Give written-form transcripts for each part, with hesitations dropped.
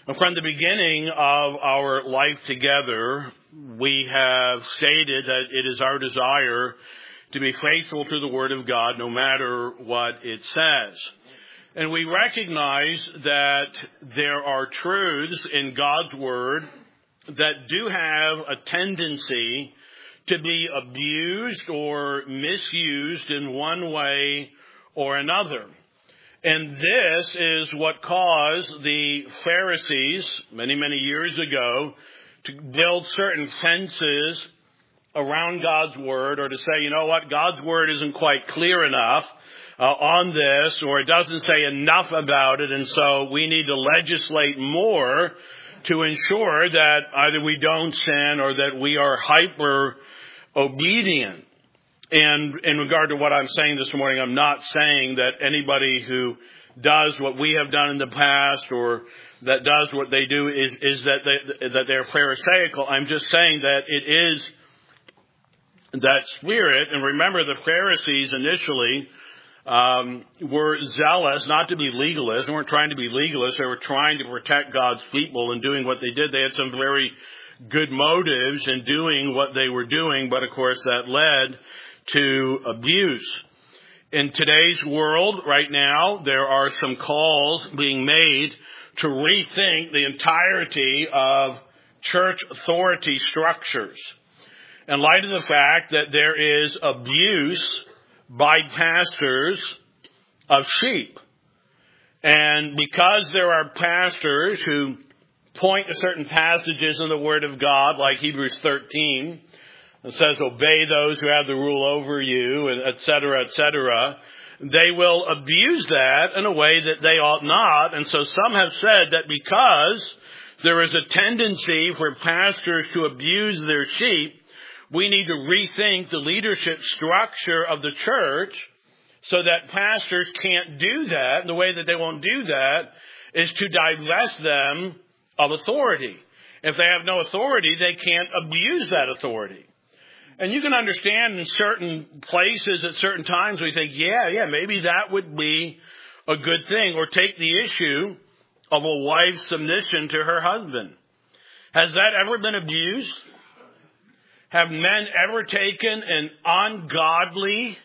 From the beginning of our life together, we have stated that it is our desire to be faithful to the Word of God no matter what it says. And we recognize that there are truths in God's Word that do have a tendency to be abused or misused in one way or another. And this is what caused the Pharisees many, many years ago to build certain fences around God's Word, or to say, you know what, God's Word isn't quite clear enough on this, or it doesn't say enough about it, and so we need to legislate more to ensure that either we don't sin or that we are hyper obedient. And in regard to what I'm saying this morning, I'm not saying that anybody who does what we have done in the past or that does what they do is that they're Pharisaical. I'm just saying that it is that spirit. And remember, the Pharisees initially were zealous, not to be legalists. They weren't trying to be legalists. They were trying to protect God's people and doing what they did. They had some very good motives in doing what they were doing, but of course that led to abuse. In today's world right now, there are some calls being made to rethink the entirety of church authority structures in light of the fact that there is abuse by pastors of sheep. And because there are pastors who point to certain passages in the Word of God, like Hebrews 13, it says, obey those who have the rule over you, and et cetera, they will abuse that in a way that they ought not. And so some have said that because there is a tendency for pastors to abuse their sheep, we need to rethink the leadership structure of the church so that pastors can't do that. And the way that they won't do that is to divest them of authority. If they have no authority, they can't abuse that authority. And you can understand in certain places at certain times we think, yeah, maybe that would be a good thing. Or take the issue of a wife's submission to her husband. Has that ever been abused? Have men ever taken an ungodly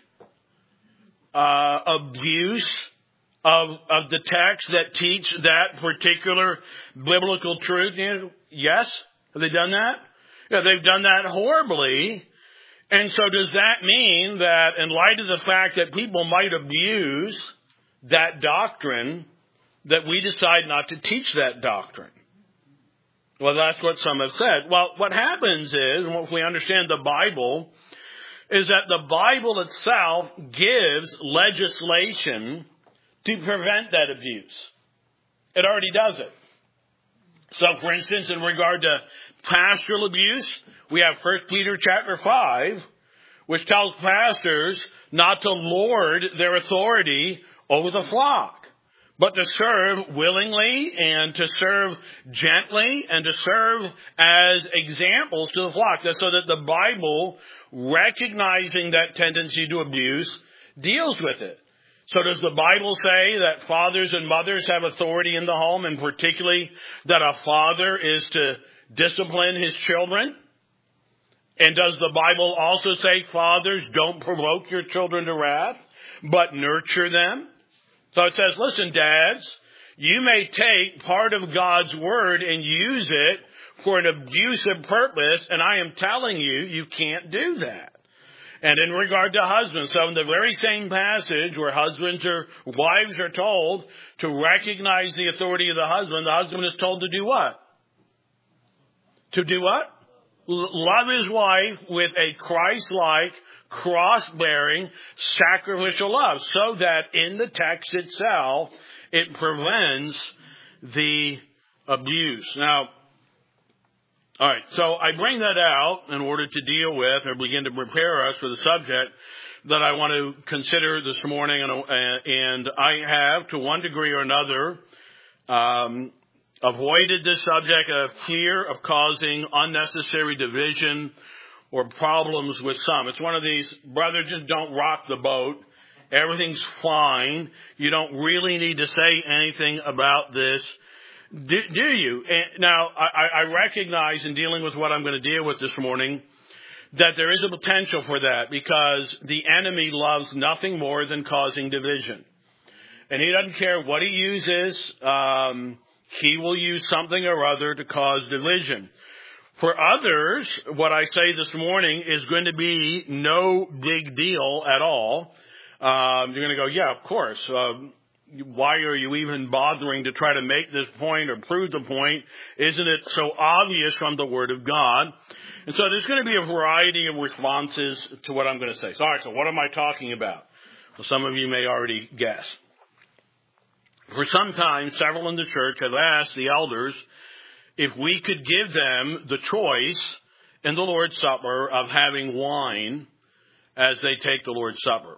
abuse of the text that teach that particular biblical truth? Yes? Have they done that? Yeah, they've done that horribly. And so does that mean that in light of the fact that people might abuse that doctrine, that we decide not to teach that doctrine? Well, that's what some have said. Well, what happens is, and if we understand the Bible, is that the Bible itself gives legislation to prevent that abuse. It already does it. So, for instance, in regard to pastoral abuse, we have 1 Peter chapter 5, which tells pastors not to lord their authority over the flock, but to serve willingly and to serve gently and to serve as examples to the flock. So that the Bible, recognizing that tendency to abuse, deals with it. So does the Bible say that fathers and mothers have authority in the home, and particularly that a father is to discipline his children? And does the Bible also say, fathers, don't provoke your children to wrath, but nurture them? So it says, listen, dads, you may take part of God's Word and use it for an abusive purpose, and I am telling you, you can't do that. And in regard to husbands, so in the very same passage where wives are told to recognize the authority of the husband is told to do what? To do what? Love his wife with a Christ-like, cross-bearing, sacrificial love, so that in the text itself, it prevents the abuse. Now, all right, so I bring that out in order to deal with or begin to prepare us for the subject that I want to consider this morning. And I have, to one degree or another, avoided this subject of fear of causing unnecessary division or problems with some. It's one of these, brother, just don't rock the boat. Everything's fine. You don't really need to say anything about this Do you? Now, I recognize in dealing with what I'm going to deal with this morning that there is a potential for that because the enemy loves nothing more than causing division. And he doesn't care what he uses. He will use something or other to cause division. For others, what I say this morning is going to be no big deal at all. You're going to go, yeah, of course. Why are you even bothering to try to make this point or prove the point? Isn't it so obvious from the Word of God? And so there's going to be a variety of responses to what I'm going to say. So, all right, so what am I talking about? Well, some of you may already guess. For some time, several in the church have asked the elders if we could give them the choice in the Lord's Supper of having wine as they take the Lord's Supper.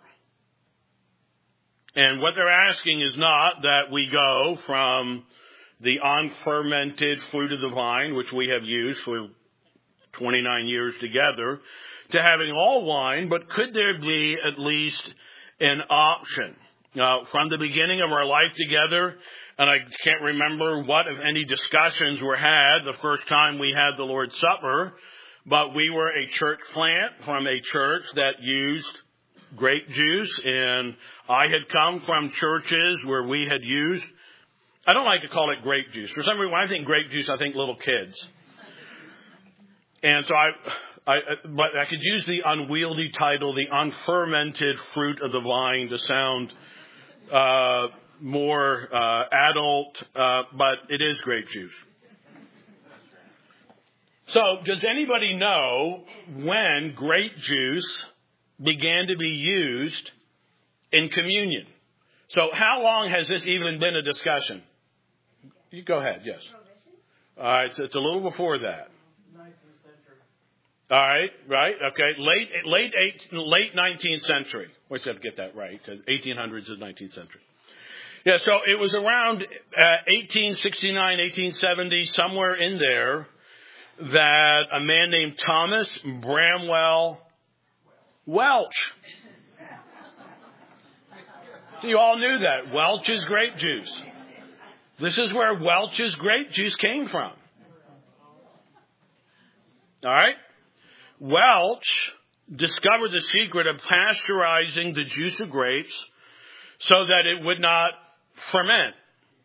And what they're asking is not that we go from the unfermented fruit of the vine, which we have used for 29 years together, to having all wine, but could there be at least an option? From the beginning of our life together, and I can't remember what, if any, discussions were had the first time we had the Lord's Supper, but we were a church plant from a church that used grape juice, and I had come from churches where we had used, I don't like to call it grape juice. For some reason, when I think grape juice, I think little kids. And so but I could use the unwieldy title, the unfermented fruit of the vine, to sound more adult, but it is grape juice. So, does anybody know when grape juice began to be used in communion? So, how long has this even been a discussion? You go ahead, yes. All right, so it's a little before that. 19th century. All right, okay, late 19th century. I have to get that right because 1800s is 19th century. Yeah, so it was around 1869, 1870, somewhere in there, that a man named Thomas Bramwell Welch. So you all knew that. Welch's grape juice. This is where Welch's grape juice came from. All right? Welch discovered the secret of pasteurizing the juice of grapes so that it would not ferment.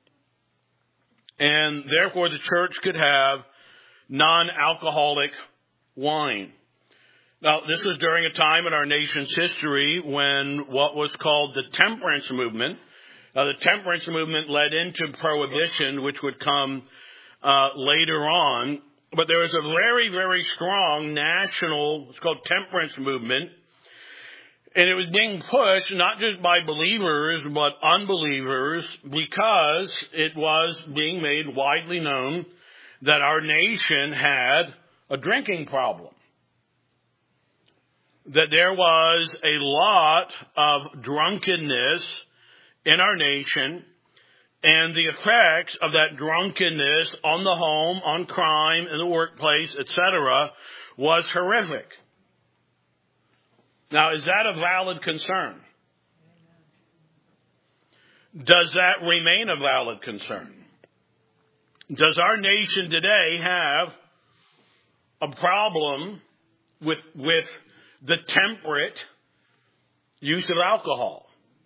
And therefore the church could have non-alcoholic wine. Now, this was during a time in our nation's history when what was called the temperance movement. The temperance movement led into prohibition, which would come later on. But there was a very, very strong national, it's called temperance movement. And it was being pushed not just by believers, but unbelievers, because it was being made widely known that our nation had a drinking problem. That there was a lot of drunkenness in our nation, and the effects of that drunkenness on the home, on crime, in the workplace, etc., was horrific. Now, is that a valid concern? Does that remain a valid concern? Does our nation today have a problem with the temperate use of alcohol?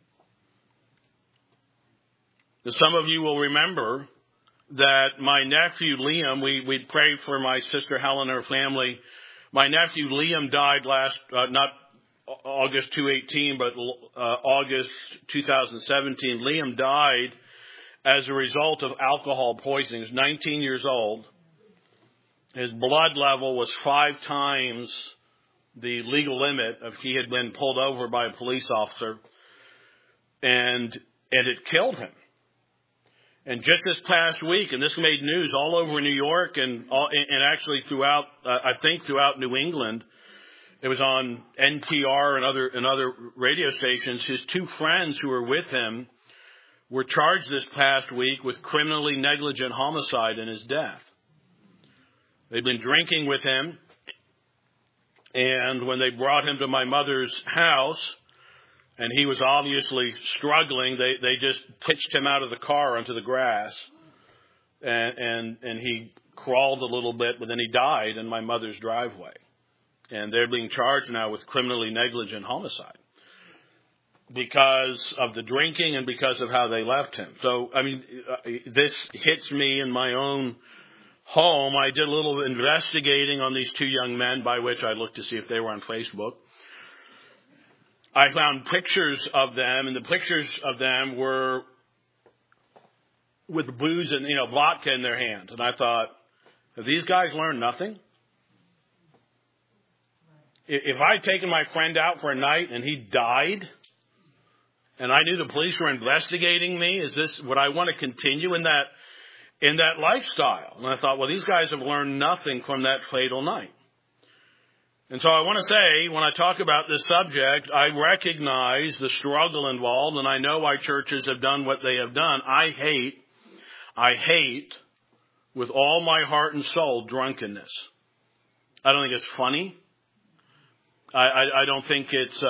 Some of you will remember that my nephew Liam, we prayed for my sister Helen and her family. My nephew Liam died not August 2018, but August 2017. Liam died as a result of alcohol poisoning. He was 19 years old. His blood level was 5 times the legal limit if he had been pulled over by a police officer, and it killed him. And just this past week, and this made news all over New York and actually throughout, I think throughout New England. It was on NPR and other radio stations. His 2 friends who were with him were charged this past week with criminally negligent homicide in his death. They'd been drinking with him, and when they brought him to my mother's house, and he was obviously struggling, they just pitched him out of the car onto the grass and he crawled a little bit, but then he died in my mother's driveway. And they're being charged now with criminally negligent homicide because of the drinking and because of how they left him. So, I mean, this hits me in my own home. I did a little investigating on these two young men, by which I looked to see if they were on Facebook. I found pictures of them, and the pictures of them were with booze and, vodka in their hand. And I thought, have these guys learned nothing? If I'd taken my friend out for a night and he died, and I knew the police were investigating me, would I want to continue in that lifestyle? And I thought, well, these guys have learned nothing from that fatal night. And so I want to say, when I talk about this subject, I recognize the struggle involved, and I know why churches have done what they have done. I hate with all my heart and soul drunkenness. I don't think it's funny. I don't think it's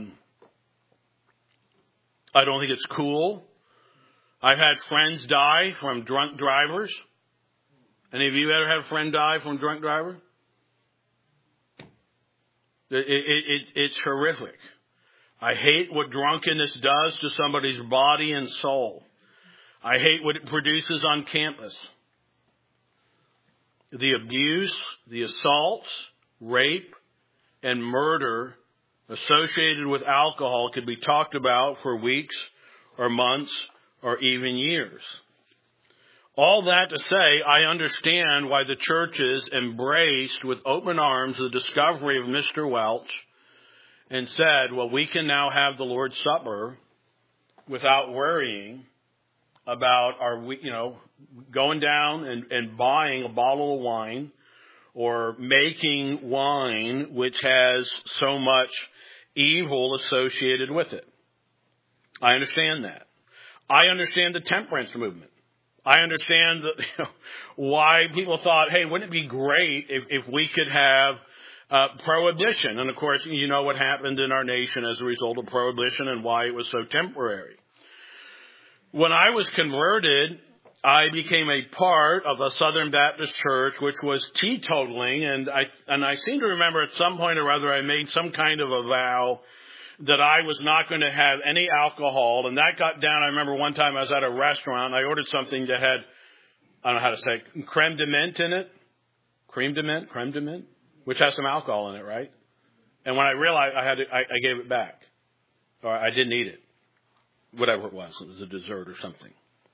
cool. I've had friends die from drunk drivers. Any of you ever had a friend die from a drunk driver? It's horrific. I hate what drunkenness does to somebody's body and soul. I hate what it produces on campus. The abuse, the assaults, rape, and murder associated with alcohol could be talked about for weeks or months or even years. All that to say, I understand why the churches embraced with open arms the discovery of Mr. Welch and said, well, we can now have the Lord's Supper without worrying about going down and buying a bottle of wine or making wine which has so much evil associated with it. I understand that. I understand the temperance movement. I understand why people thought, hey, wouldn't it be great if we could have prohibition? And, of course, you know what happened in our nation as a result of prohibition and why it was so temporary. When I was converted, I became a part of a Southern Baptist church which was teetotaling, and I seem to remember at some point or other I made some kind of a vow that I was not going to have any alcohol, and that got down. I remember one time I was at a restaurant, I ordered something that had, I don't know how to say, creme de menthe in it. Creme de menthe, which has some alcohol in it, right? And when I realized I gave it back, or I didn't eat it, whatever it was a dessert or something.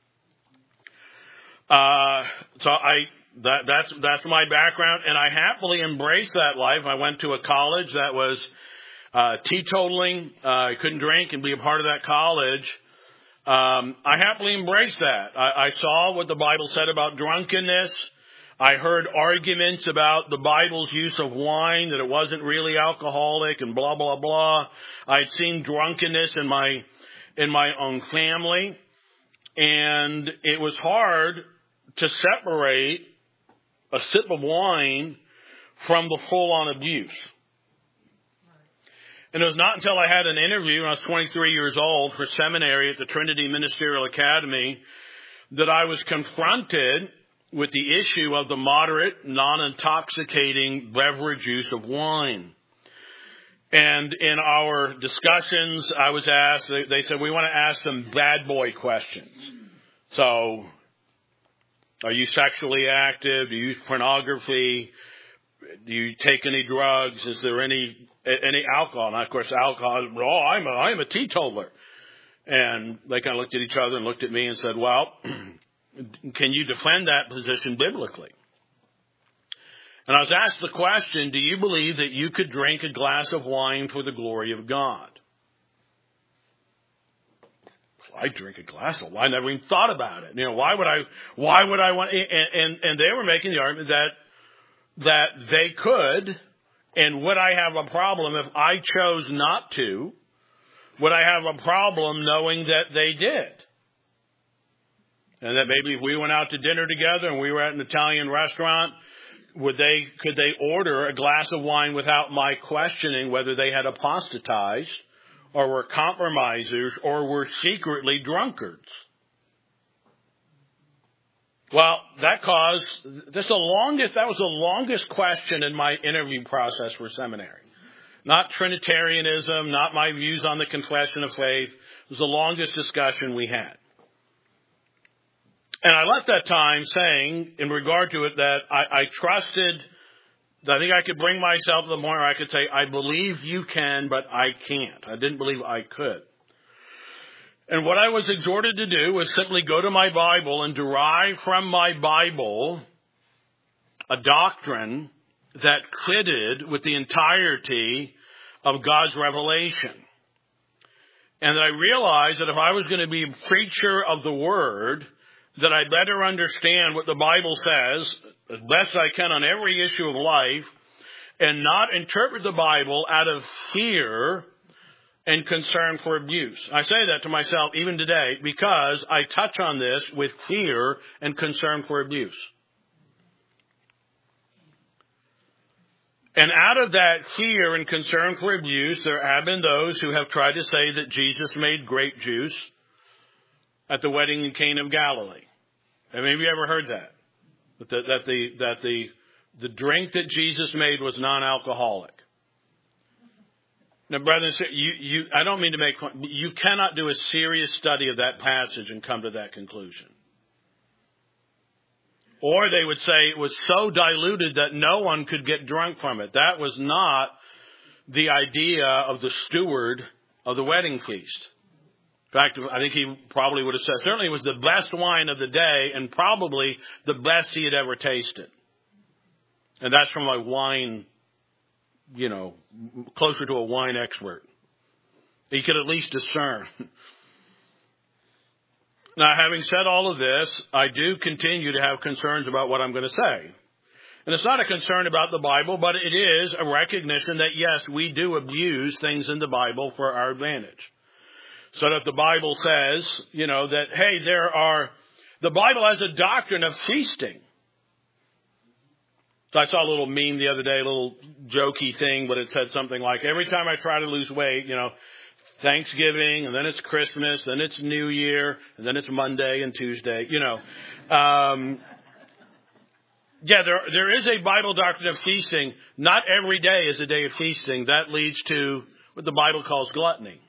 That's my background, and I happily embraced that life. I went to a college that was teetotaling. I couldn't drink and be a part of that college. I happily embraced that. I saw what the Bible said about drunkenness. I heard arguments about the Bible's use of wine, that it wasn't really alcoholic and blah, blah, blah. I'd seen drunkenness in my own family, and it was hard to separate a sip of wine from the full-on abuse. And it was not until I had an interview when I was 23 years old for seminary at the Trinity Ministerial Academy that I was confronted with the issue of the moderate, non-intoxicating beverage use of wine. And in our discussions, I was asked, they said, we want to ask some bad boy questions. So, are you sexually active? Do you use pornography? Do you take any drugs? Is there any alcohol? And of course, alcohol, I'm a teetotaler. And they kind of looked at each other and looked at me and said, well, can you defend that position biblically? And I was asked the question, do you believe that you could drink a glass of wine for the glory of God? I drink a glass of wine. I never even thought about it. Why would I want, and they were making the argument that they could, and would I have a problem if I chose not to? Would I have a problem knowing that they did? And that maybe if we went out to dinner together and we were at an Italian restaurant, could they order a glass of wine without my questioning whether they had apostatized or were compromisers or were secretly drunkards? Well, that was the longest question in my interview process for seminary. Not Trinitarianism, not my views on the confession of faith. It was the longest discussion we had. And I left that time saying, in regard to it, that I trusted, that I think I could bring myself to the point where I could say, I believe you can, but I can't. I didn't believe I could. And what I was exhorted to do was simply go to my Bible and derive from my Bible a doctrine that fitted with the entirety of God's revelation. And that I realized that if I was going to be a preacher of the Word, that I better understand what the Bible says as best I can on every issue of life and not interpret the Bible out of fear and concern for abuse. I say that to myself even today because I touch on this with fear and concern for abuse. And out of that fear and concern for abuse, there have been those who have tried to say that Jesus made grape juice at the wedding in Cana of Galilee. Have any of you ever heard that? That the drink that Jesus made was non-alcoholic. Now, brothers, I don't mean to make fun. You cannot do a serious study of that passage and come to that conclusion. Or they would say it was so diluted that no one could get drunk from it. That was not the idea of the steward of the wedding feast. In fact, I think he probably would have said, certainly it was the best wine of the day and probably the best he had ever tasted. And that's from a wine, closer to a wine expert. He could at least discern. Now, having said all of this, I do continue to have concerns about what I'm going to say. And it's not a concern about the Bible, but it is a recognition that, yes, we do abuse things in the Bible for our advantage. So that the Bible says, that, hey, the Bible has a doctrine of feasting. So I saw a little meme the other day, a little jokey thing, but it said something like, every time I try to lose weight, Thanksgiving, and then it's Christmas, then it's New Year, and then it's Monday and Tuesday, there is a Bible doctrine of feasting. Not every day is a day of feasting. That leads to what the Bible calls gluttony.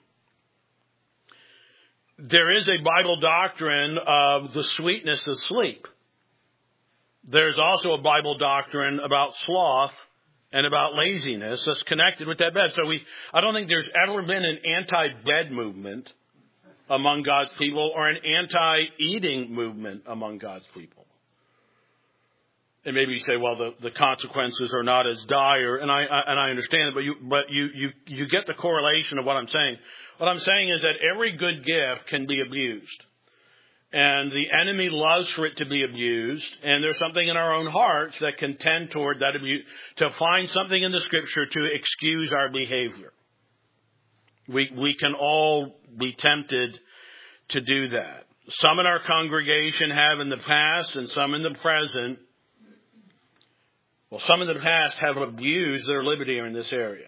There is a Bible doctrine of the sweetness of sleep. There's also a Bible doctrine about sloth and about laziness that's connected with that bed. So I don't think there's ever been an anti-bed movement among God's people or an anti-eating movement among God's people. And maybe you say, well, the consequences are not as dire, and I understand it, but you get the correlation of what I'm saying. What I'm saying is that every good gift can be abused. And the enemy loves for it to be abused, and there's something in our own hearts that can tend toward that abuse, to find something in the Scripture to excuse our behavior. We can all be tempted to do that. Some in our congregation have in the past, and some in the present. Well, some in the past have abused their liberty in this area.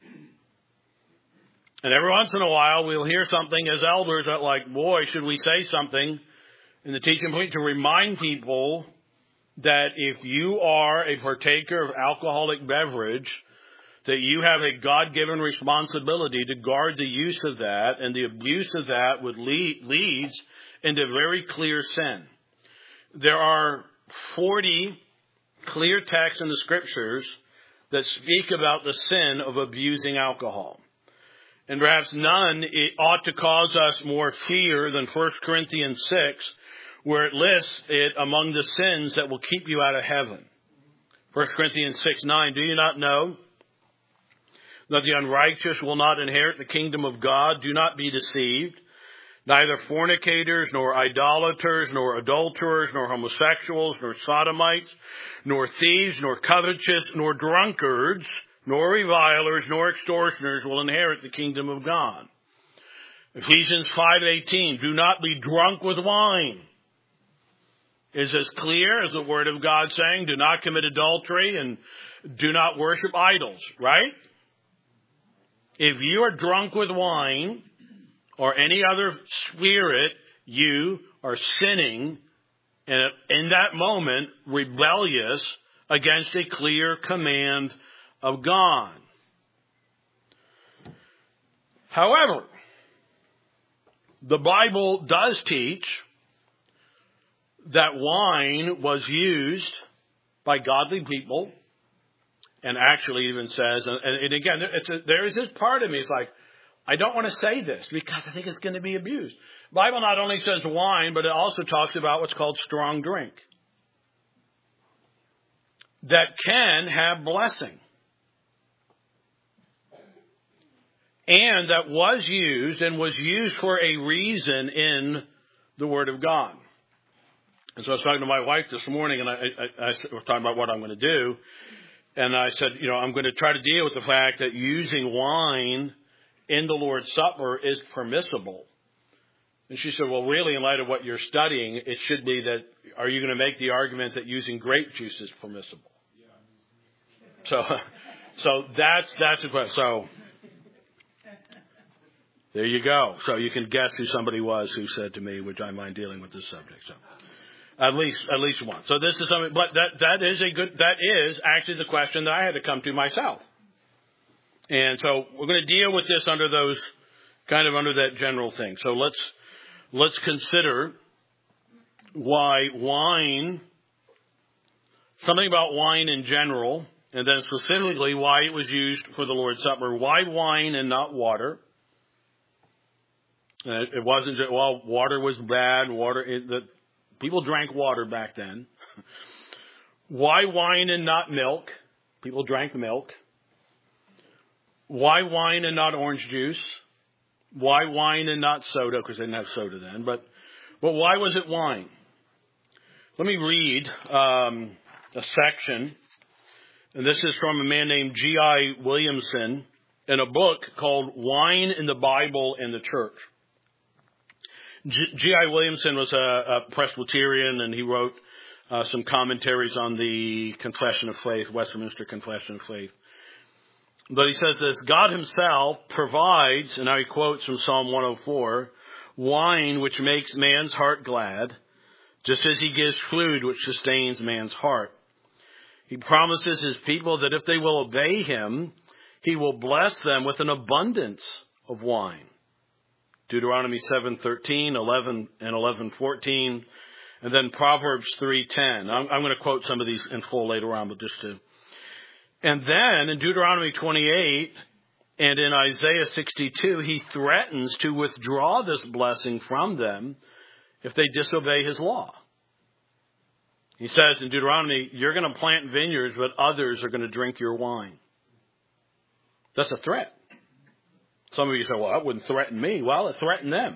And every once in a while, we'll hear something as elders that, like, boy, should we say something in the teaching point to remind people that if you are a partaker of alcoholic beverage, that you have a God-given responsibility to guard the use of that, and the abuse of that leads into very clear sin. There are 40 clear texts in the Scriptures that speak about the sin of abusing alcohol. And perhaps none ought to cause us more fear than 1 Corinthians 6, where it lists it among the sins that will keep you out of heaven. 1 Corinthians 6:9, do you not know that the unrighteous will not inherit the kingdom of God? Do not be deceived. Neither fornicators, nor idolaters, nor adulterers, nor homosexuals, nor sodomites, nor thieves, nor covetous, nor drunkards, nor revilers, nor extortioners will inherit the kingdom of God. Ephesians 5:18, do not be drunk with wine. Is as clear as the Word of God saying, do not commit adultery and do not worship idols, right? If you are drunk with wine or any other spirit, you are sinning and in that moment, rebellious against a clear command of God. However, the Bible does teach that wine was used by godly people, and actually even says, and again, there is this part of me, it's like, I don't want to say this because I think it's going to be abused. The Bible not only says wine, but it also talks about what's called strong drink that can have blessing. And that was used and was used for a reason in the Word of God. And so I was talking to my wife this morning, and I was talking about what I'm going to do. And I said, I'm going to try to deal with the fact that using wine in the Lord's Supper is permissible. And she said, well, really, in light of what you're studying, it should be that, are you going to make the argument that using grape juice is permissible? Yeah. So that's a question. So there you go. So you can guess who somebody was who said to me, would I mind dealing with this subject? So at least one. So this is something, but that is actually the question that I had to come to myself. And so we're going to deal with this under that general thing. So let's consider why wine, something about wine in general, and then specifically why it was used for the Lord's Supper. Why wine and not water? It wasn't just, water was bad. People drank water back then. Why wine and not milk? People drank milk. Why wine and not orange juice? Why wine and not soda? Because they didn't have soda then. But why was it wine? Let me read a section. And this is from a man named G.I. Williamson in a book called Wine in the Bible and the Church. G.I. Williamson was a Presbyterian, and he wrote some commentaries on the Confession of Faith, Westminster Confession of Faith. But he says this, God himself provides, and now he quotes from Psalm 104, wine which makes man's heart glad, just as he gives food which sustains man's heart. He promises his people that if they will obey him, he will bless them with an abundance of wine. Deuteronomy 7:13, 11 and 11:14, and then Proverbs 3:10. I'm going to quote some of these in full later on, but just to. And then in Deuteronomy 28 and in Isaiah 62, he threatens to withdraw this blessing from them if they disobey his law. He says in Deuteronomy, you're going to plant vineyards, but others are going to drink your wine. That's a threat. Some of you say, well, that wouldn't threaten me. Well, it threatened them.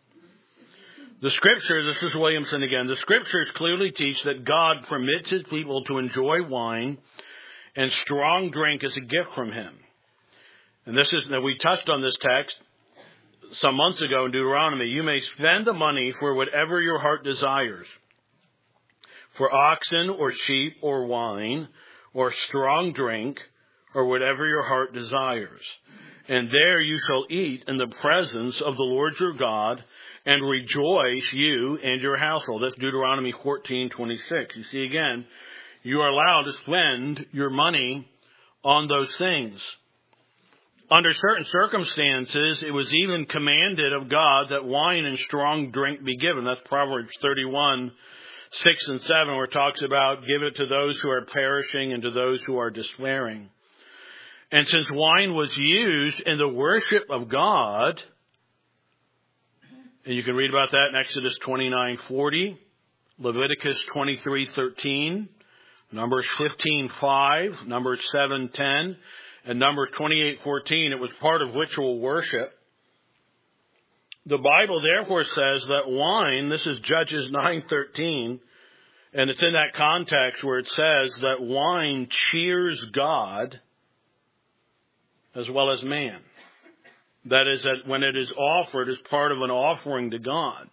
The Scripture, this is Williamson again, the Scriptures clearly teach that God permits his people to enjoy wine and strong drink as a gift from him. And we touched on this text some months ago in Deuteronomy. You may spend the money for whatever your heart desires, for oxen or sheep or wine or strong drink or whatever your heart desires. And there you shall eat in the presence of the Lord your God and rejoice, you and your household. That's Deuteronomy 14:26. You see again, you are allowed to spend your money on those things. Under certain circumstances, it was even commanded of God that wine and strong drink be given. That's Proverbs 31:6 and 7, where it talks about give it to those who are perishing and to those who are despairing. And since wine was used in the worship of God, and you can read about that in Exodus 29:40, Leviticus 23:13, Numbers 15:5, Numbers 7:10, and Numbers 28:14, it was part of ritual worship. The Bible therefore says that wine, this is Judges 9:13, and it's in that context where it says that wine cheers God as well as man. That is, that when it is offered as part of an offering to God.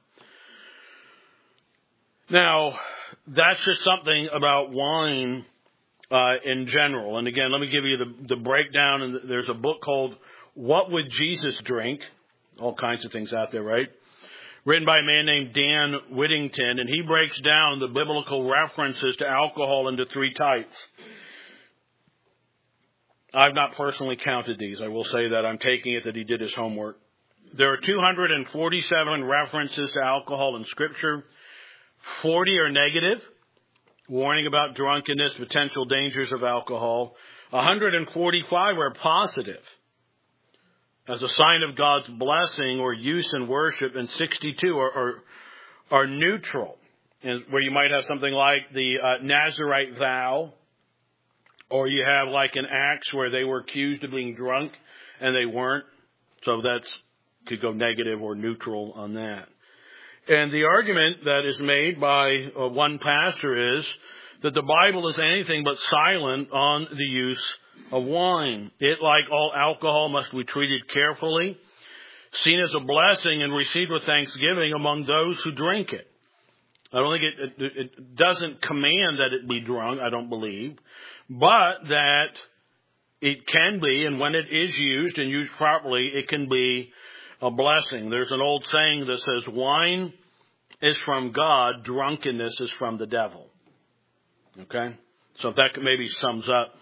Now, that's just something about wine in general. And again, let me give you the breakdown. And there's a book called What Would Jesus Drink? All kinds of things out there, right? written by a man named Dan Whittington, and he breaks down the biblical references to alcohol into three types. I've not personally counted these. I will say that I'm taking it that he did his homework. There are 247 references to alcohol in Scripture. 40 are negative, warning about drunkenness, potential dangers of alcohol. 145 are positive, as a sign of God's blessing or use in worship, and 62 are neutral, and where you might have something like the Nazirite vow, or you have like an Acts where they were accused of being drunk and they weren't. So that's could go negative or neutral on that. And the argument that is made by one pastor is that the Bible is anything but silent on the use of wine. It, like all alcohol, must be treated carefully, seen as a blessing, and received with thanksgiving among those who drink it. I don't think it doesn't command that it be drunk, I don't believe, but that it can be, and when it is used and used properly, it can be a blessing. There's an old saying that says, wine is from God, drunkenness is from the devil. Okay? So that maybe sums up.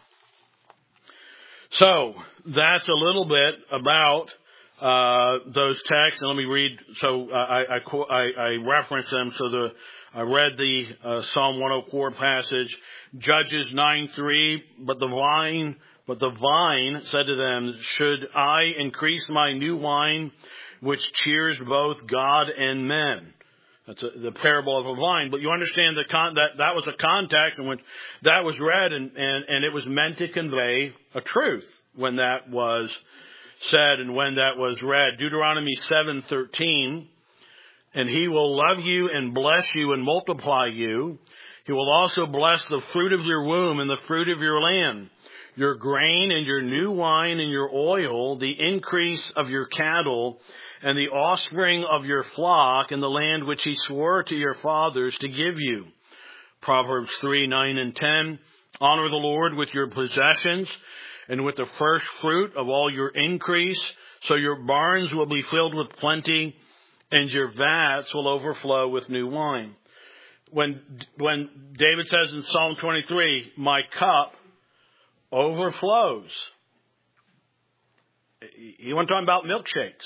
So that's a little bit about those texts. And let me read. So I reference them. So I read the Psalm 104 passage, Judges 9:3. But the vine said to them, should I increase my new wine, which cheers both God and men? That's the parable of a vine. But you understand that was a context in which that was read, and it was meant to convey a truth when that was said and when that was read. Deuteronomy 7:13, and he will love you and bless you and multiply you. He will also bless the fruit of your womb and the fruit of your land, your grain and your new wine and your oil, the increase of your cattle, and the offspring of your flock in the land which he swore to your fathers to give you. Proverbs 3:9 and 10. Honor the Lord with your possessions and with the first fruit of all your increase, so your barns will be filled with plenty and your vats will overflow with new wine. When David says in Psalm 23, my cup overflows, he wasn't talking about milkshakes.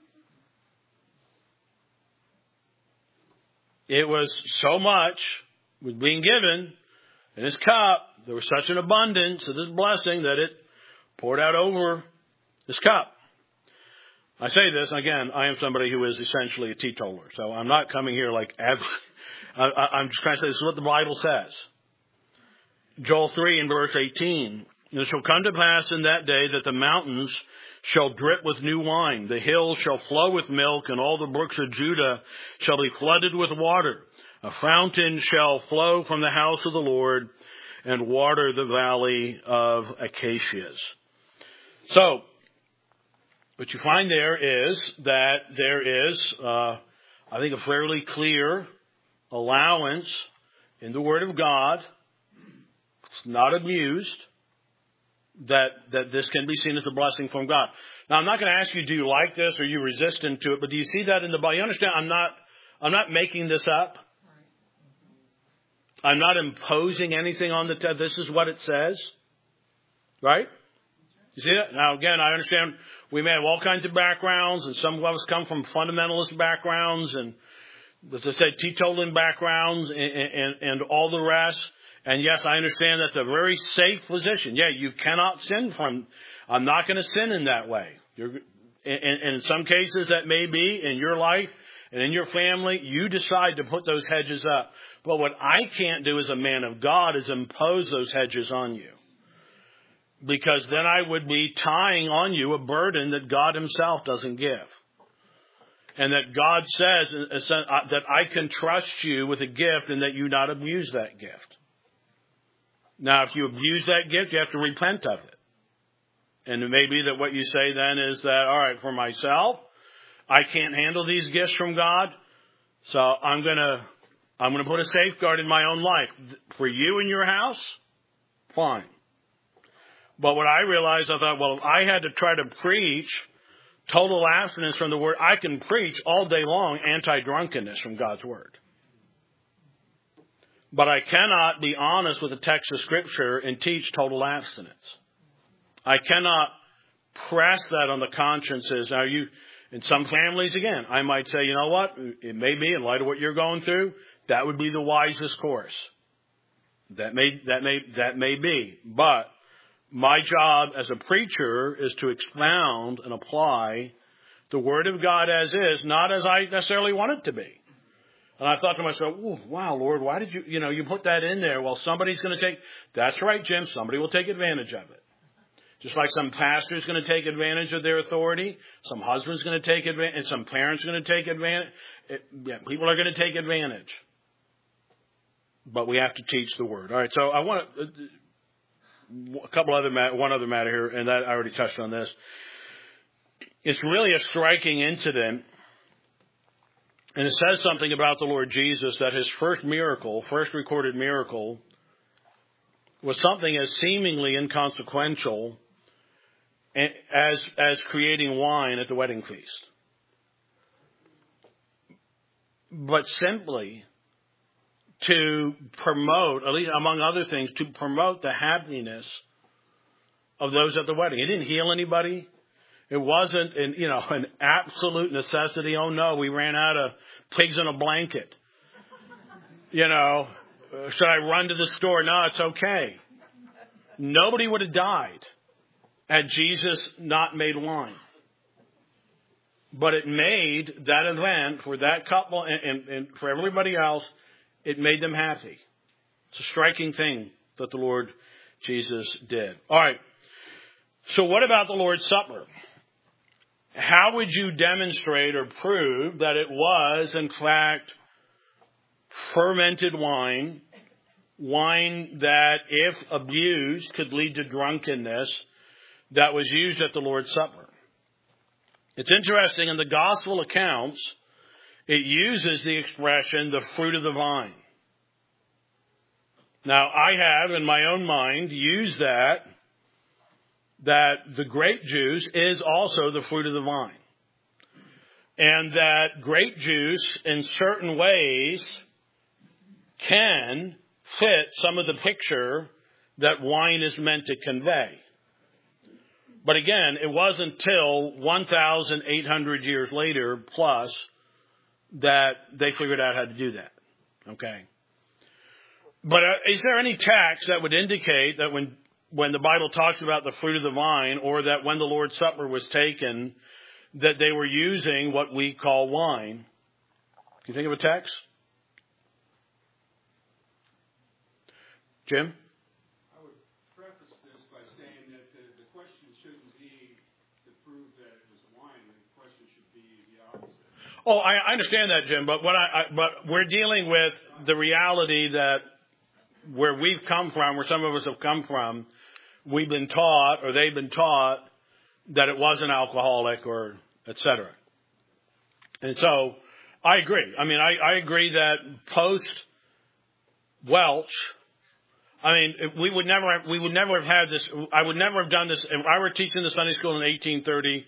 It was so much was being given in his cup. There was such an abundance of this blessing that it poured out over his cup. I say this, and again, I am somebody who is essentially a teetotaler. So I'm not coming here like, I'm just trying to say this is what the Bible says. Joel 3 and verse 18. And it shall come to pass in that day that the mountains shall drip with new wine. The hills shall flow with milk, and all the brooks of Judah shall be flooded with water. A fountain shall flow from the house of the Lord and water the valley of acacias. So, what you find there is that there is, I think, a fairly clear allowance in the Word of God. It's not abused. That this can be seen as a blessing from God. Now, I'm not going to ask you, do you like this or are you resistant to it? But do you see that in the Bible? You understand? I'm not making this up. I'm not imposing anything on the text. This is what it says, right? You see that? Now, again, I understand we may have all kinds of backgrounds, and some of us come from fundamentalist backgrounds, and as I said, teetotaling backgrounds, and all the rest. And yes, I understand that's a very safe position. Yeah, you cannot sin from. I'm not going to sin in that way. And in some cases, that may be in your life and in your family. You decide to put those hedges up. But what I can't do as a man of God is impose those hedges on you, because then I would be tying on you a burden that God Himself doesn't give, and that God says that I can trust you with a gift and that you not abuse that gift. Now, if you abuse that gift, you have to repent of it. And it may be that what you say then is that, all right, for myself, I can't handle these gifts from God, so I'm going to put a safeguard in my own life. For you and your house, fine. But what I realized, I thought, well, if I had to try to preach Total abstinence from the Word. I can preach all day long anti-drunkenness from God's Word. But I cannot be honest with the text of Scripture and teach total abstinence. I cannot press that on the consciences. Now, in some families, again, I might say, you know what? It may be, in light of what you're going through, that would be the wisest course. That may be. But my job as a preacher is to expound and apply the Word of God as is, not as I necessarily want it to be. And I thought to myself, wow, Lord, why did you put that in there? Well, somebody's going to that's right, Jim, somebody will take advantage of it. Just like some pastor's going to take advantage of their authority, some husband's going to take advantage, and some parents are going to take advantage. People are going to take advantage. But we have to teach the Word. All right, so I want one other matter here, and that I already touched on this. It's really a striking incident. And it says something about the Lord Jesus that his first recorded miracle, was something as seemingly inconsequential as creating wine at the wedding feast. But simply to promote, at least among other things, to promote the happiness of those at the wedding. He didn't heal anybody. It wasn't an absolute necessity. Oh no, we ran out of pigs in a blanket. Should I run to the store? No, it's okay. Nobody would have died had Jesus not made wine. But it made that event for that couple and for everybody else, it made them happy. It's a striking thing that the Lord Jesus did. All right. So what about the Lord's Supper? How would you demonstrate or prove that it was, in fact, fermented wine that, if abused, could lead to drunkenness, that was used at the Lord's Supper? It's interesting, in the gospel accounts, it uses the expression, the fruit of the vine. Now, I have, in my own mind, used that the grape juice is also the fruit of the vine. And that grape juice, in certain ways, can fit some of the picture that wine is meant to convey. But again, it wasn't until 1,800 years later plus that they figured out how to do that. Okay. But is there any text that would indicate that when the Bible talks about the fruit of the vine, or that when the Lord's Supper was taken, that they were using what we call wine? Can you think of a text? Jim? I would preface this by saying that the question shouldn't be to prove that it was wine. The question should be the opposite. Oh, I understand that, Jim, but but we're dealing with the reality that where we've come from, where some of us have come from, we've been taught, or they've been taught, that it wasn't alcoholic, or et cetera. And so, I agree. I mean, I agree that post-Welch, I mean, we would never have had this. I would never have done this if I were teaching the Sunday school in 1830.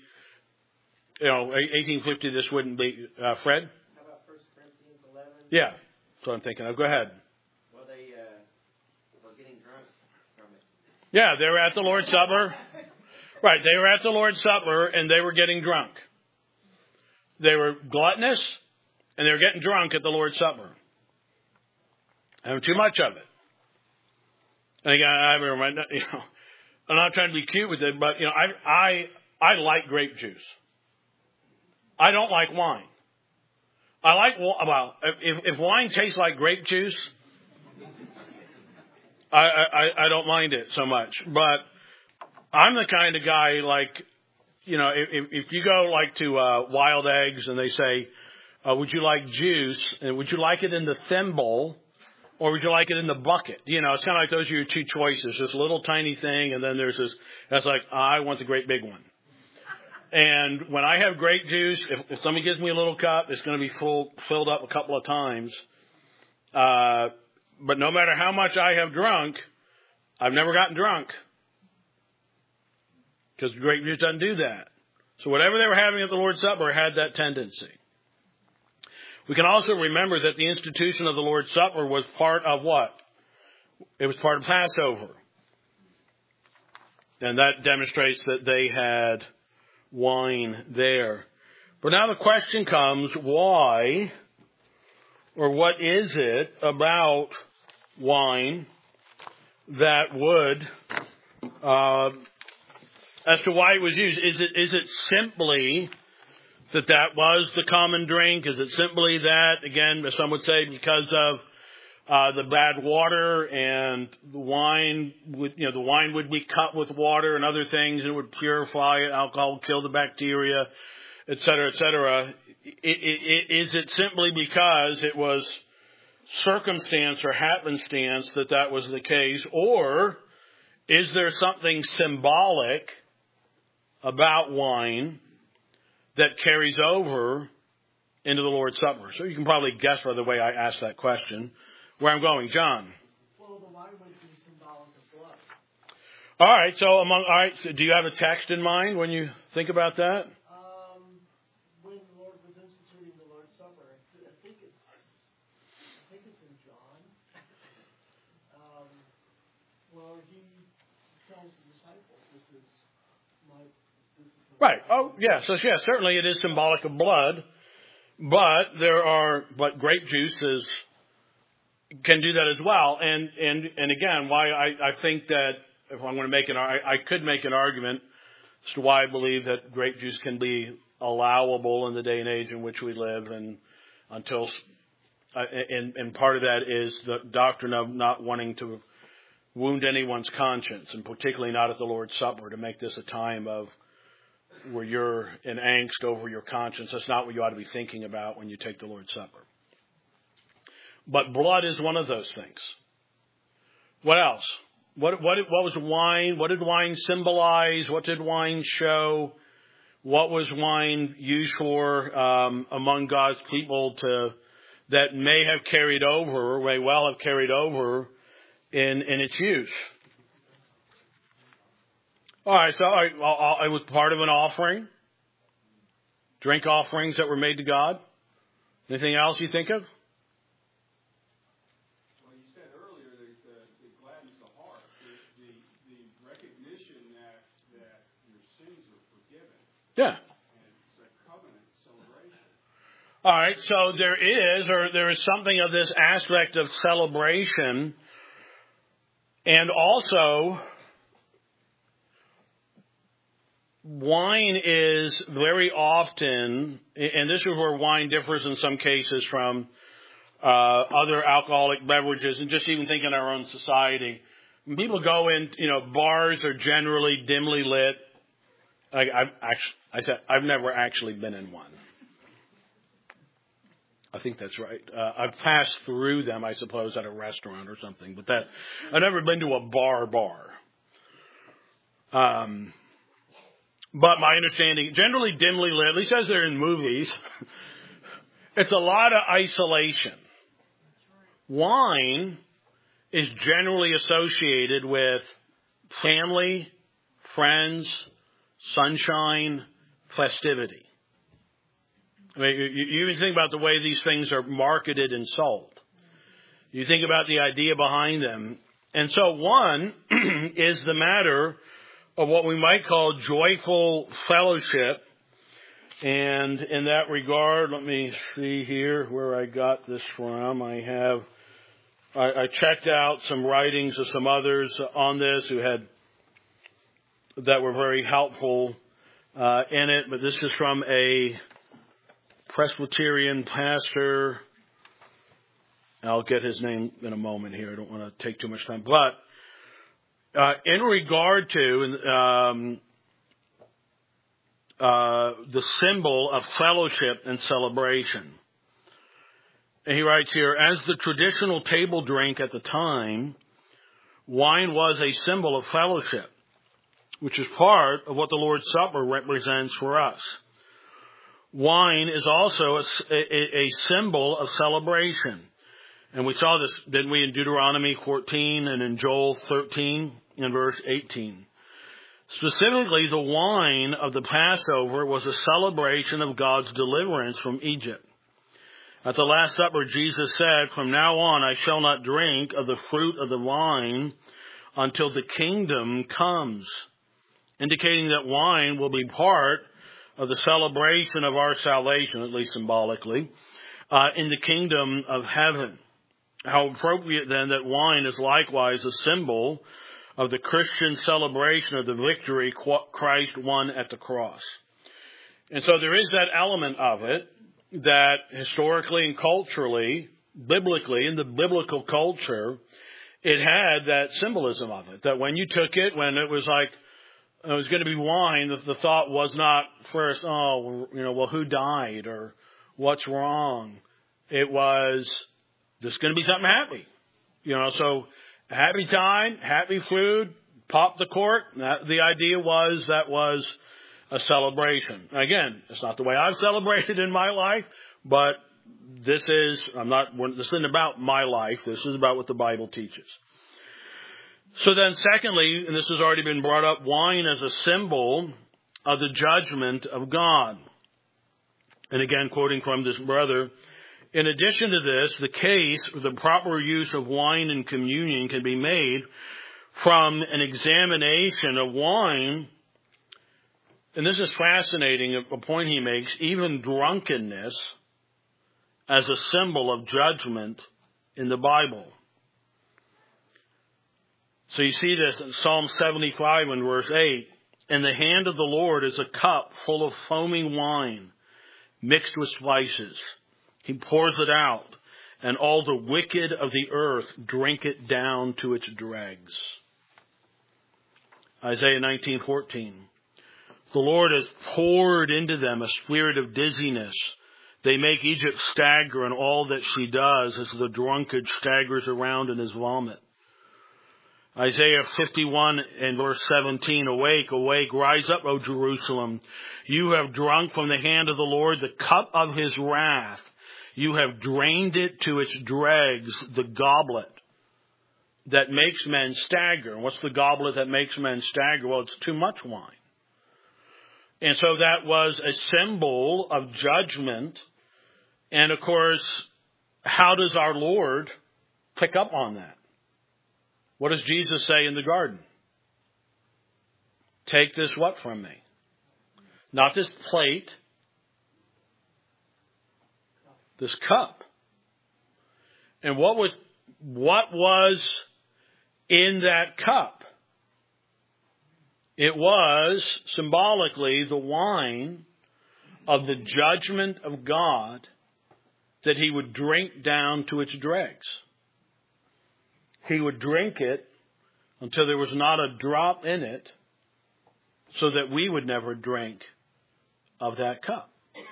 1850. This wouldn't be Fred. How about 1 Corinthians 11? Yeah, that's what I'm thinking of. Go ahead. Well, they were getting drunk from it. Yeah, they were at the Lord's Supper. Right, they were at the Lord's Supper and they were getting drunk. They were gluttonous and they were getting drunk at the Lord's Supper. Having too much of it. And again, I'm not trying to be cute with it, but I like grape juice. I don't like wine. If wine tastes like grape juice, I don't mind it so much. But I'm the kind of guy, if you go to Wild Eggs and they say, would you like juice? And would you like it in the thimble? Or would you like it in the bucket? It's kind of like those are your two choices. This little tiny thing, and then there's this, that's like, I want the great big one. And when I have grape juice, if somebody gives me a little cup, it's going to be filled up a couple of times. But no matter how much I have drunk, I've never gotten drunk. Because grape juice doesn't do that. So whatever they were having at the Lord's Supper had that tendency. We can also remember that the institution of the Lord's Supper was part of what? It was part of Passover. And that demonstrates that they had wine there. But now the question comes, why, or what is it about wine that would, as to why it was used? Is it simply that was the common drink? Is it simply that, again, some would say because of the bad water, and the wine would be cut with water and other things, and it would purify it, alcohol would kill the bacteria, et cetera, et cetera. Is it simply because it was circumstance or happenstance that was the case, or is there something symbolic about wine that carries over into the Lord's Supper? So you can probably guess by the way I asked that question where I'm going. John. Well, the wine would be symbolic of blood. All right. So do you have a text in mind when you think about that? When the Lord was instituting the Lord's Supper, I think it's in John. Well, he tells the disciples, "This is my." Right. Oh, yeah. So yeah, certainly it is symbolic of blood, but grape juice can do that as well. And again, why I think that if I'm going to I could make an argument as to why I believe that grape juice can be allowable in the day and age in which we live, and until and part of that is the doctrine of not wanting to wound anyone's conscience, and particularly not at the Lord's Supper, to make this a time of where you're in angst over your conscience. That's not what you ought to be thinking about when you take the Lord's Supper. But blood is one of those things. What else? What was wine? What did wine symbolize? What did wine show? What was wine used for among God's people that may have carried over, or may well have carried over in its use? All right, so it was part of an offering. Drink offerings that were made to God. Anything else you think of? Well, you said earlier that it gladdens the heart. The recognition that your sins are forgiven. Yeah. And it's a covenant celebration. All right, so there is something of this aspect of celebration, and also wine is very often, and this is where wine differs in some cases from other alcoholic beverages, and just even think in our own society. When people go in, bars are generally dimly lit. I've never actually been in one. I think that's right. I've passed through them, I suppose, at a restaurant or something, but I've never been to a bar. But my understanding, generally dimly lit, at least as they're in movies, it's a lot of isolation. Wine is generally associated with family, friends, sunshine, festivity. I mean, you even think about the way these things are marketed and sold. You think about the idea behind them. And so one is the matter of what we might call joyful fellowship. And in that regard, let me see here where I got this from. I checked out some writings of some others on this that were very helpful in it. But this is from a Presbyterian pastor. I'll get his name in a moment here. I don't want to take too much time. But in regard to the symbol of fellowship and celebration, and he writes here, as the traditional table drink at the time, wine was a symbol of fellowship, which is part of what the Lord's Supper represents for us. Wine is also a symbol of celebration. And we saw this, didn't we, in Deuteronomy 14 and in Joel 13 and verse 18. Specifically, the wine of the Passover was a celebration of God's deliverance from Egypt. At the Last Supper, Jesus said, "From now on I shall not drink of the fruit of the vine until the kingdom comes," indicating that wine will be part of the celebration of our salvation, at least symbolically, in the kingdom of heaven. How appropriate then that wine is likewise a symbol of the Christian celebration of the victory Christ won at the cross. And so there is that element of it that historically and culturally, biblically, in the biblical culture, it had that symbolism of it. That when you took it, when it was like, it was going to be wine, the thought was not first, well, who died or what's wrong? It was, there's going to be something happy. So happy time, happy food, pop the cork. The idea was that was a celebration. Again, it's not the way I've celebrated in my life, but this isn't about my life. This is about what the Bible teaches. So then secondly, and this has already been brought up, wine as a symbol of the judgment of God. And again, quoting from this brother, in addition to this, the case for the proper use of wine in communion can be made from an examination of wine. And this is fascinating, a point he makes, even drunkenness as a symbol of judgment in the Bible. So you see this in Psalm 75 and verse 8. "In the hand of the Lord is a cup full of foaming wine, mixed with spices. He pours it out, and all the wicked of the earth drink it down to its dregs." Isaiah 19:14. "The Lord has poured into them a spirit of dizziness. They make Egypt stagger in all that she does, as the drunkard staggers around in his vomit." Isaiah 51 and verse 17, "Awake, awake, rise up, O Jerusalem. You have drunk from the hand of the Lord the cup of his wrath. You have drained it to its dregs, the goblet that makes men stagger." And what's the goblet that makes men stagger? Well, it's too much wine. And so that was a symbol of judgment. And of course, how does our Lord pick up on that? What does Jesus say in the garden? "Take this what from me?" Not this plate. This cup. And what was in that cup? It was symbolically the wine of the judgment of God that he would drink down to its dregs. He would drink it until there was not a drop in it, so that we would never drink of that cup.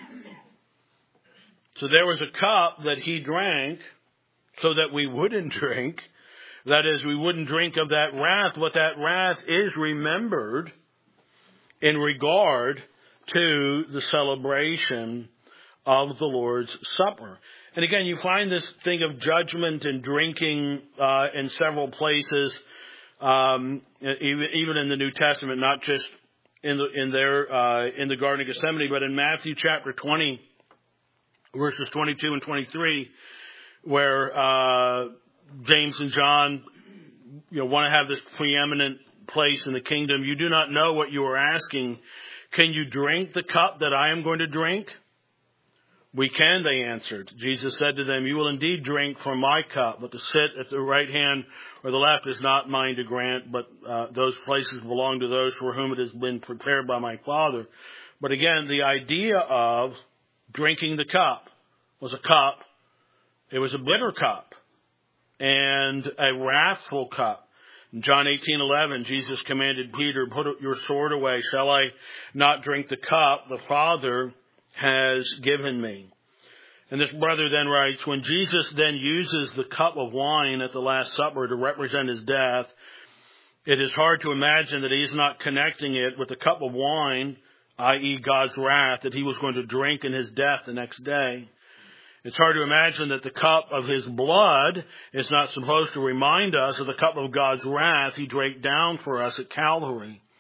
So there was a cup that he drank so that we wouldn't drink. That is, we wouldn't drink of that wrath. What that wrath is remembered in regard to the celebration of the Lord's Supper. And again, you find this thing of judgment and drinking in several places, even in the New Testament, not just in the Garden of Gethsemane, but in Matthew chapter 20, verses 22 and 23, where James and John want to have this preeminent place in the kingdom. "You do not know what you are asking. Can you drink the cup that I am going to drink?" "We can," they answered. Jesus said to them, "You will indeed drink from my cup, but to sit at the right hand or the left is not mine to grant, but those places belong to those for whom it has been prepared by my Father." But again, the idea of drinking the cup was a cup. It was a bitter cup and a wrathful cup. In John 18:11, Jesus commanded Peter, "Put your sword away. Shall I not drink the cup the Father has given me?" And this brother then writes, when Jesus then uses the cup of wine at the Last Supper to represent his death, it is hard to imagine that he's not connecting it with the cup of wine, i.e. God's wrath, that he was going to drink in his death the next day. It's hard to imagine that the cup of his blood is not supposed to remind us of the cup of God's wrath he drank down for us at Calvary.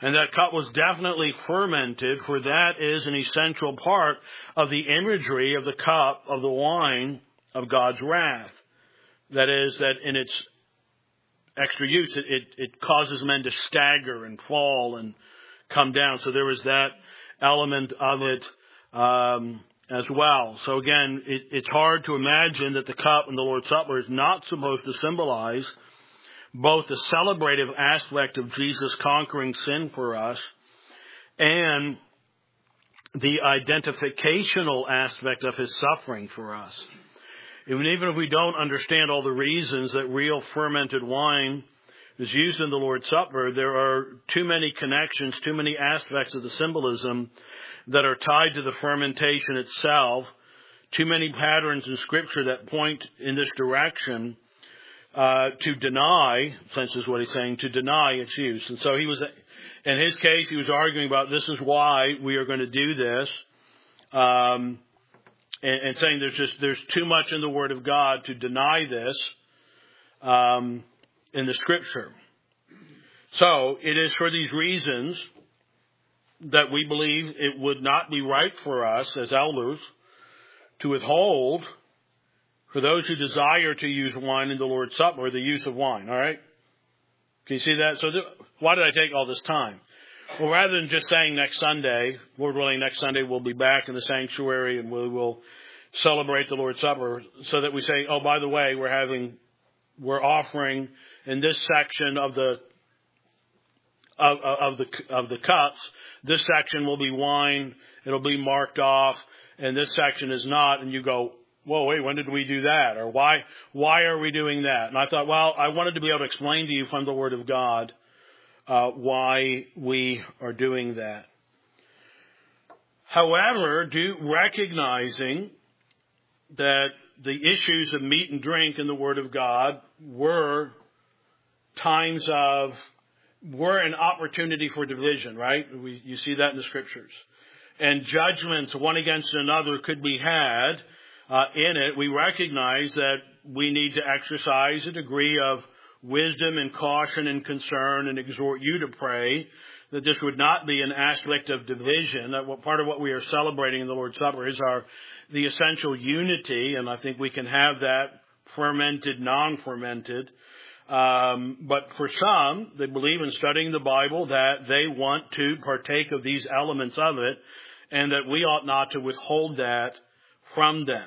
And that cup was definitely fermented, for that is an essential part of the imagery of the cup of the wine of God's wrath. That is, that in its extra use, it causes men to stagger and fall and come down. So there was that element of it as well. So again, it's hard to imagine that the cup in the Lord's Supper is not supposed to symbolize both the celebrative aspect of Jesus conquering sin for us and the identificational aspect of his suffering for us. Even if we don't understand all the reasons that real fermented wine is used in the Lord's Supper, there are too many connections, too many aspects of the symbolism that are tied to the fermentation itself, too many patterns in Scripture that point in this direction to deny, since is what he's saying, to deny its use. And so he was, in his case, he was arguing about this is why we are going to do this, and saying there's too much in the Word of God to deny this in the Scripture. So it is for these reasons that we believe it would not be right for us as elders to withhold, for those who desire to use wine in the Lord's Supper, the use of wine. All right? Can you see that? So why did I take all this time? Well, rather than just saying next Sunday, Lord willing, next Sunday we'll be back in the sanctuary and we will celebrate the Lord's Supper, so that we say, oh, by the way, we're offering in this section of the cups, this section will be wine, it'll be marked off, and this section is not, and you go, whoa, wait, when did we do that? Or why are we doing that? And I thought, well, I wanted to be able to explain to you from the Word of God why we are doing that. However, recognizing that the issues of meat and drink in the Word of God were an opportunity for division, right? You see that in the Scriptures. And judgments one against another could be had in it. We recognize that we need to exercise a degree of wisdom and caution and concern, and exhort you to pray that this would not be an aspect of division. That part of what we are celebrating in the Lord's Supper is the essential unity, and I think we can have that fermented, non-fermented. But for some, they believe in studying the Bible that they want to partake of these elements of it, and that we ought not to withhold that from them.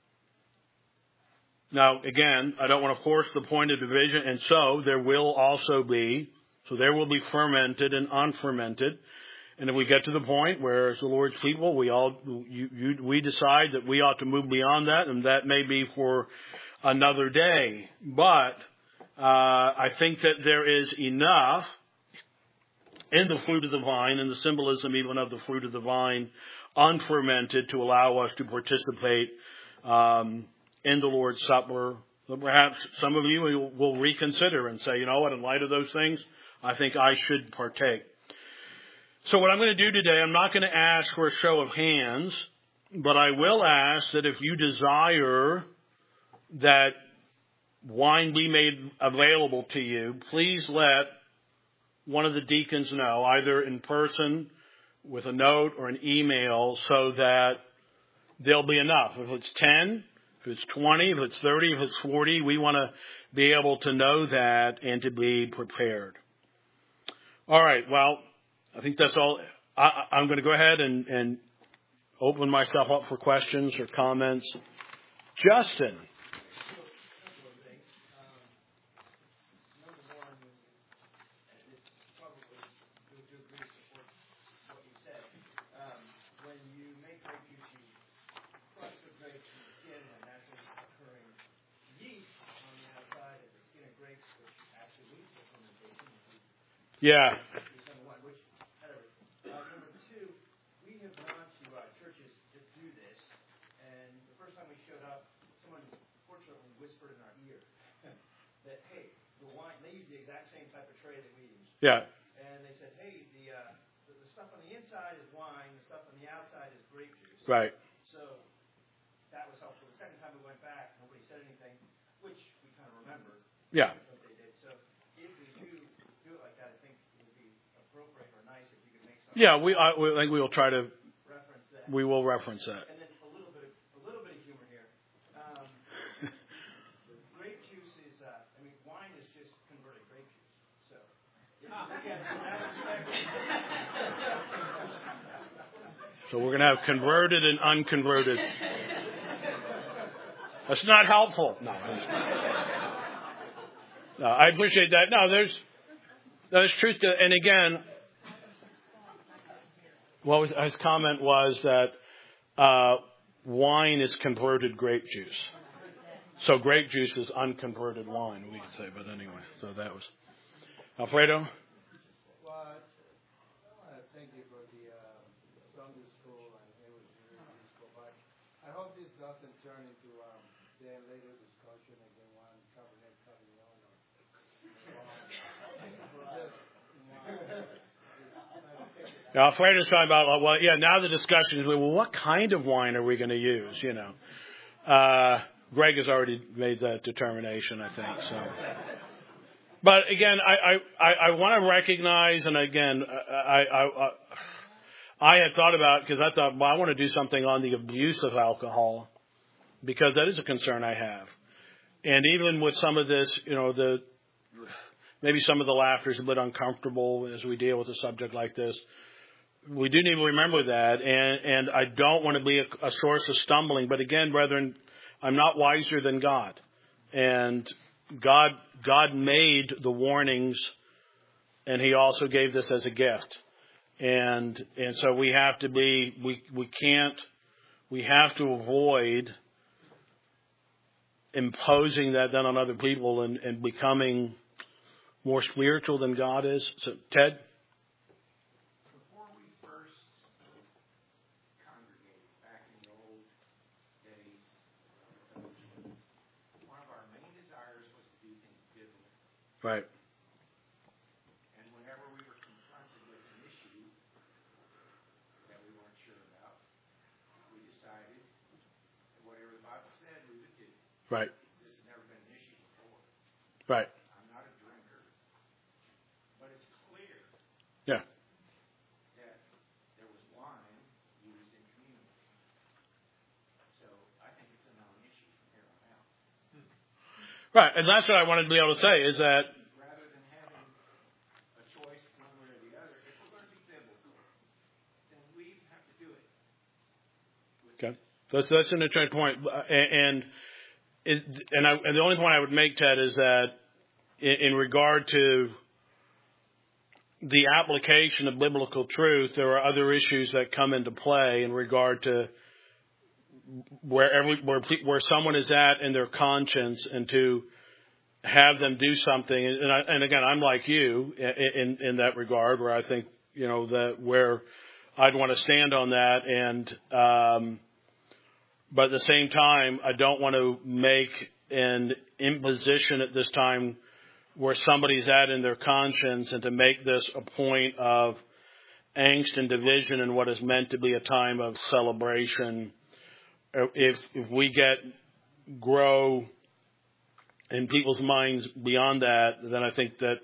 Now, again, I don't want to force the point of division, and so there will be fermented and unfermented. And if we get to the point where, as the Lord's people, we decide that we ought to move beyond that, and that may be for another day. But I think that there is enough in the fruit of the vine, and the symbolism even of the fruit of the vine, unfermented, to allow us to participate in the Lord's Supper. Perhaps some of you will reconsider and say, you know what, in light of those things, I think I should partake. So what I'm going to do today, I'm not going to ask for a show of hands, but I will ask that if you desire that wine be made available to you, please let one of the deacons know, either in person with a note or an email, so that there'll be enough. If it's 10, if it's 20, if it's 30, if it's 40, we want to be able to know that and to be prepared. All right, well, I think that's all. I'm going to go ahead and open myself up for questions or comments. Justin. Yeah. Number two, we have gone to churches that do this, and the first time we showed up, someone fortunately whispered in our ear that, hey, the wine, they use the exact same type of tray that we use. Yeah. And they said, hey, the stuff on the inside is wine, the stuff on the outside is grape juice. Right. So that was helpful. The second time we went back, nobody said anything, which we kind of remembered. Yeah. What they did. So if we do it like that, I think it would be appropriate or not Yeah, I think we will try to. reference that. We will reference that. And then a little bit of humor here. Grape juice is, wine is just converted grape juice. So, if you look at it from that perspective. So we're going to have converted and unconverted. That's not helpful. No, I appreciate that. No, there's truth to, and again, his comment was that wine is converted grape juice. So grape juice is unconverted wine, we could say. But anyway, so that was Alfredo. Well, I want to thank you for the Sunday school, and it was very useful. But I hope this doesn't turn into then later discussion again one Cabernet Sauvignon or Alfredo's talking about, now the discussion is, what kind of wine are we going to use, Greg has already made that determination, I think, so. But again, I want to recognize, and again, I had thought about, because I thought, I want to do something on the abuse of alcohol, because that is a concern I have. And even with some of this, maybe some of the laughter is a bit uncomfortable as we deal with a subject like this. We do need to remember that, and I don't want to be a source of stumbling. But again, brethren, I'm not wiser than God. And God made the warnings, and He also gave this as a gift. And so we have to we have to avoid imposing that then on other people and becoming more spiritual than God is. So, Ted? Before we first congregated back in the old days, one of our main desires was to do things biblically. Right. And whenever we were confronted with an issue that we weren't sure about, we decided that whatever the Bible said, we would do. Right. This has never been an issue before. Right. I'm not a drinker, but it's clear Yeah. that there was wine used in communion. So I think it's a non-issue from here on out. Right. And that's what I wanted to be able to say is that. Rather than having a choice one way or the other, if we're going to be biblical, then we have to do it. Okay. That's an interesting point. And the only point I would make, Ted, is that in regard to the application of biblical truth, there are other issues that come into play in regard to where someone is at in their conscience, and to have them do something. And again, I'm like you in that regard, where I think that where I'd want to stand on that, and but at the same time, I don't want to make an imposition at this time where somebody's at in their conscience, and to make this a point of angst and division in what is meant to be a time of celebration. If we grow in people's minds beyond that, then I think that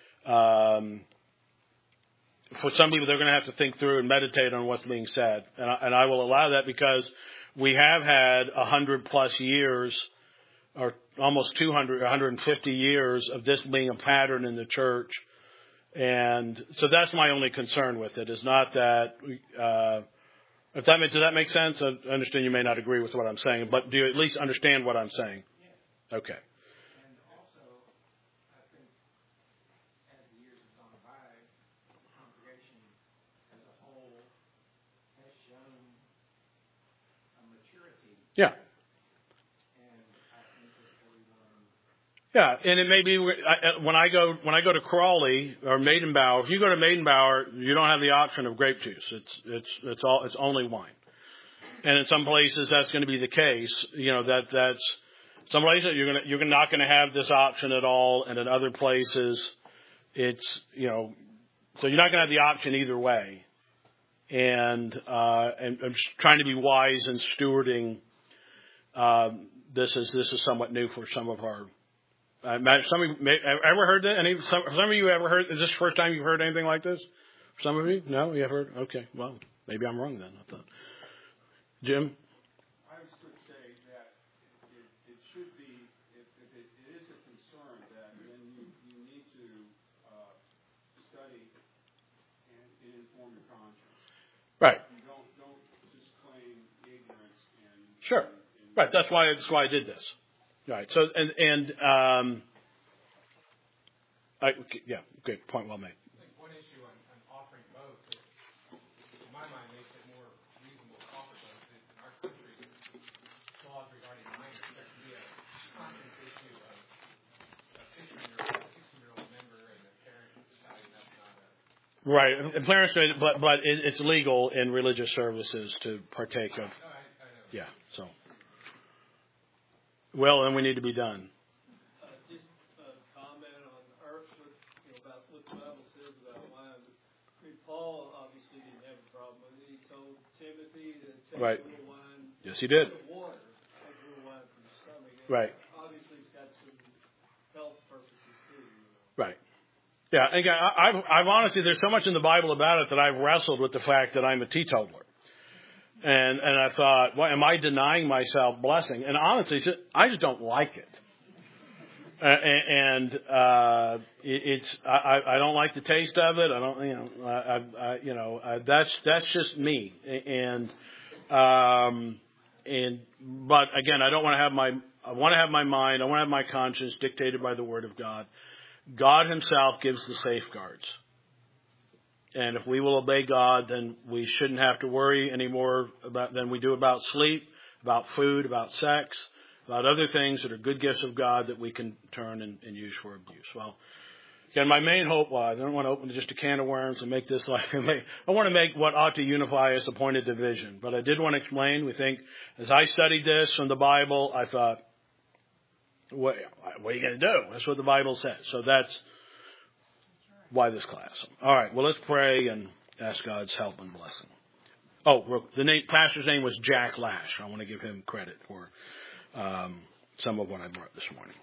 for some people, they're going to have to think through and meditate on what's being said. And I will allow that, because we have had 100+ years, or almost 200, 150 years of this being a pattern in the church. And so that's my only concern with it, is not that, does that make sense? I understand you may not agree with what I'm saying, but do you at least understand what I'm saying? Yeah. Okay. And also, I think as the years have gone by, the congregation as a whole has shown a maturity. Yeah. And I think that everyone. Yeah, and it may be when I go to Crawley or Maidenbower. If you go to Maidenbower, you don't have the option of grape juice. It's only wine. And in some places that's going to be the case. That's some places you're not going to have this option at all, and in other places it's so you're not going to have the option either way. And I'm just trying to be wise in stewarding. This is somewhat new for some of our. Some of you ever heard that? Some of you ever heard? Is this the first time you've heard anything like this? Some of you? No? You have heard? Okay. Well, maybe I'm wrong then. I thought. Jim? I would say that it should be, if it is a concern, that then you need to study and inform your conscience. Right. You don't just claim ignorance and Sure. Right. That's why I did this. Right. So good point. Well made. I think one issue on offering votes, in my mind, makes it more reasonable to offer votes. In our country, laws regarding minors, there can be a constant issue of a 16-year-old member and a parent deciding that's not a... Right. And parents, but it's legal in religious services to partake of. No, I know. Yeah. So. Well, then we need to be done. Just a comment on about what the Bible says about wine. I mean, Paul obviously didn't have a problem with it. He told Timothy to take Right. a little wine. Yes, he did. Water, take a little wine from the stomach. And Right. obviously, it's got some health purposes too. Right. Yeah. And again, I've honestly, there's so much in the Bible about it that I've wrestled with the fact that I'm a teetotaler. And I thought, well, am I denying myself blessing? And honestly, I just don't like it. I don't like the taste of it. I don't, that's just me. But again, I want to have my mind, I want to have my conscience dictated by the Word of God. God Himself gives the safeguards. And if we will obey God, then we shouldn't have to worry anymore than we do about sleep, about food, about sex, about other things that are good gifts of God that we can turn and use for abuse. Well, again, my main hope was, I don't want to open just a can of worms and make this I want to make what ought to unify us a point of division. But I did want to explain, we think, as I studied this from the Bible, I thought, what are you going to do? That's what the Bible says. So that's why this class. All right, well, let's pray and ask God's help and blessing. Oh, the pastor's name was Jack Lash. I want to give him credit for some of what I brought this morning.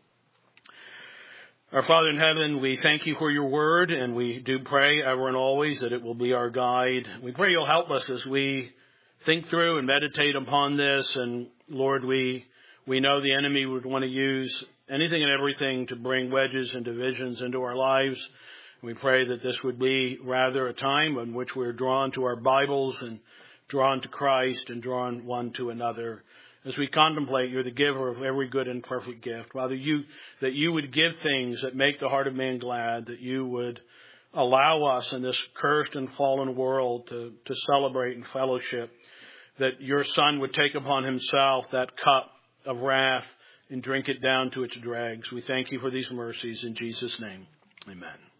Our Father in heaven, we thank you for your word, and we do pray ever and always that it will be our guide. We pray you'll help us as we think through and meditate upon this. And Lord, we know the enemy would want to use anything and everything to bring wedges and divisions into our lives. We pray that this would be rather a time in which we're drawn to our Bibles and drawn to Christ and drawn one to another. As we contemplate, you're the giver of every good and perfect gift. Father, that you would give things that make the heart of man glad, that you would allow us in this cursed and fallen world to celebrate and fellowship, that your Son would take upon himself that cup of wrath and drink it down to its dregs. We thank you for these mercies in Jesus' name. Amen.